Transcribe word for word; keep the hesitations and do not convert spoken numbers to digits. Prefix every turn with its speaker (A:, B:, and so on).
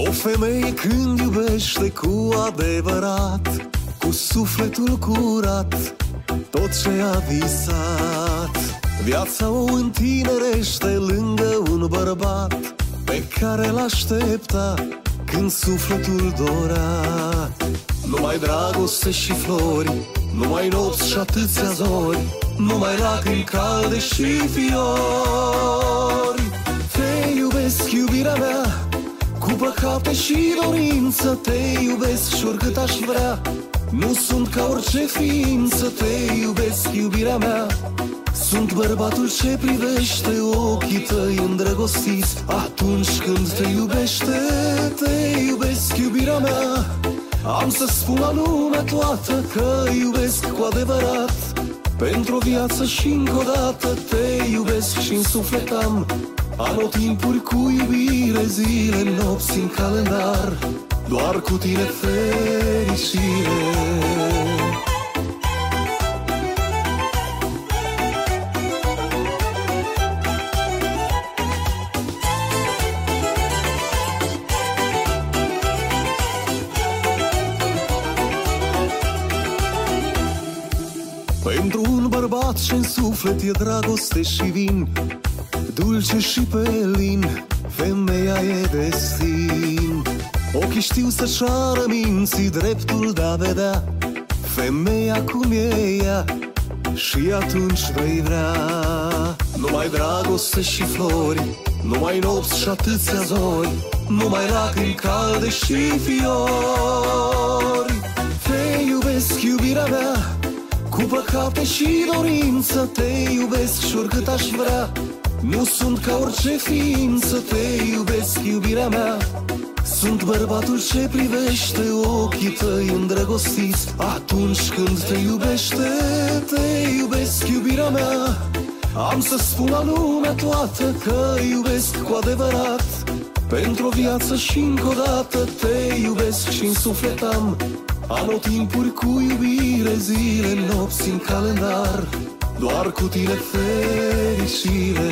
A: O femeie când iubește cu adevărat, cu sufletul curat, tot ce a visat, viața o întinerește lângă un bărbat pe care l-aștepta când sufletul dorea. Numai dragoste și flori, numai nopți și atâția zori, numai lacrimi calde și fiori. Te iubesc, iubirea mea, cu păcate și dorință. Te iubesc și oricât aș vrea, nu sunt ca orice ființă. Te iubesc, iubirea mea, sunt bărbatul ce privește ochii tăi îndrăgostiți atunci când te iubește. Te iubesc, iubirea mea, am să spun la lumea toată că iubesc cu adevărat, pentru o viață și încă o dată. Te iubesc și în suflet am anotimpuri cu iubire, zile, nopți în calendar, doar cu tine fericire. Pentru un bărbat ce-n suflet e dragoste și vin, dulce și pelin, femeia e destin. Ochii știu să-și ară minții dreptul de a vedea femeia cum e ea și atunci vei vrea. Numai dragoste și flori, numai nopți și atâția zori, numai lacrimi calde și fiori. Te iubesc, iubirea mea, cu păcate și dorință. Te iubesc și oricât aș vrea, nu sunt ca orice ființă. Te iubesc, iubirea mea, sunt bărbatul ce privește ochii tăi îndrăgostiți atunci când te iubește. Te iubesc, iubirea mea, am să spun la lumea toată că iubesc cu adevărat, pentru o viață și încă o dată. Te iubesc și în suflet am anotimpuri cu iubire, zile, nopți în calendar, doar cu tine fericire.